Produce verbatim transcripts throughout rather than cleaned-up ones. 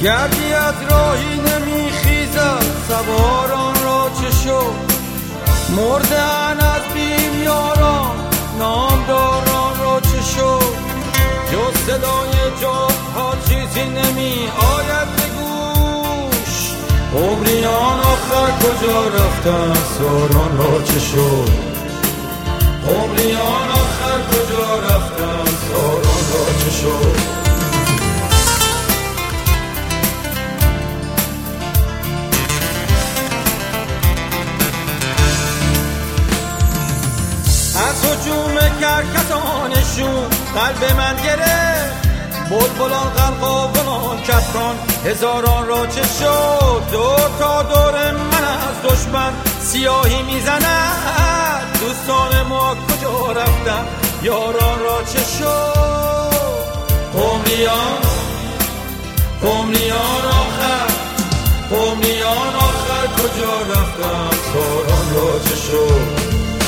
گردی از راهی نمیخیزد سواران را چه شد، مردن از بیم یاران نامداران را چه شد، جز صدای جاها چیزی نمی آید به گوش، عمریان آخر کجا رفتن ساران را چه شد، عمریان آخر کجا رفتن ساران را چه شد. از هجوم کرکسانشون قلب من گرفت، بلبلان غرقاوان کفران هزاران را چه شد، دور تا دور من از دشمن سیاهی میزند، دوستان ما کجا رفتن یاران را چه شد، قمریان قمریان آخر قمریان آخر کجا رفتن ساران را چه شد.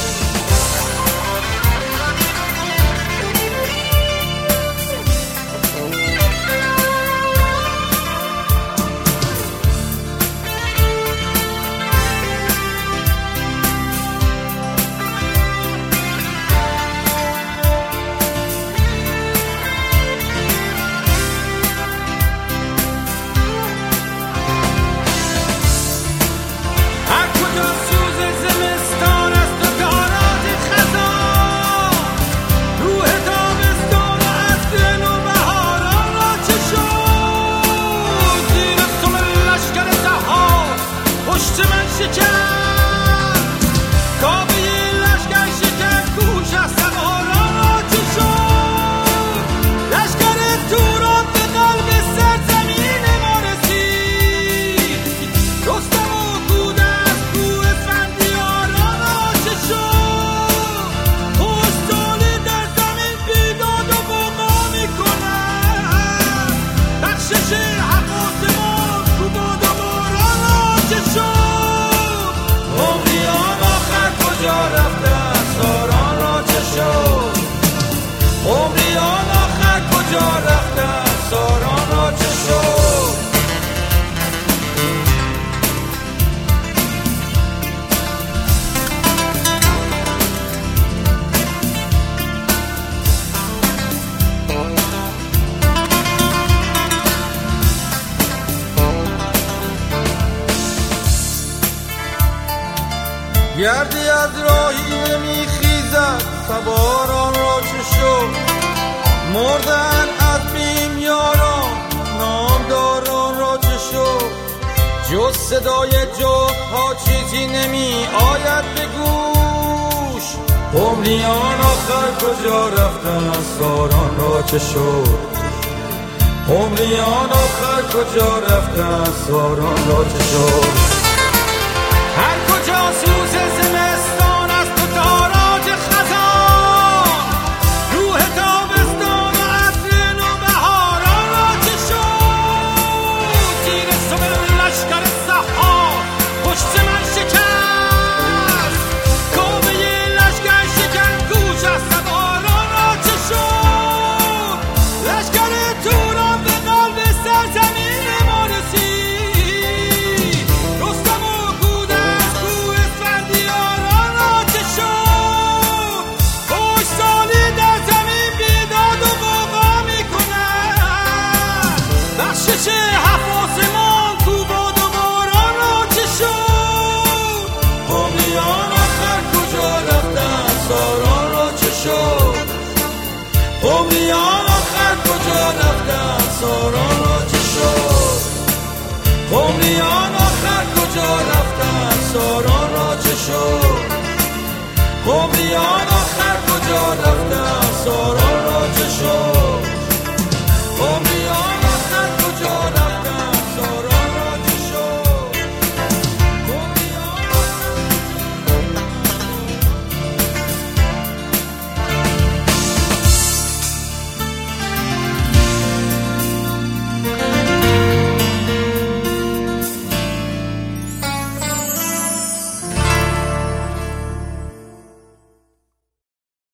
گردی از راهی نمیخیزد سواران را چه شد، مردن از بیم یاران نامداران را چه شد، جز صدای جغدها چیزی نمی آید به گوش، قمریان آخر کجا رفتن ساران را چه شد، قمریان آخر کجا رفتن ساران را چه شد. هر کجا سوز زمستان است و تاراج خزان، روح تابستان و عطر نوبهاران را چه شد، تیر سپر لشکر سحاب پشت من شکست، کامه لشکر شکن کوش از سواران را چه شد، لشکر توران به قلب سرزمین ما رسید، رستم و قمریان آخر کجا رفتن ساران را چه شد، قمریان آخر کجا رفتن ساران را چه شد، قمریان آخر کجا رفتن ساران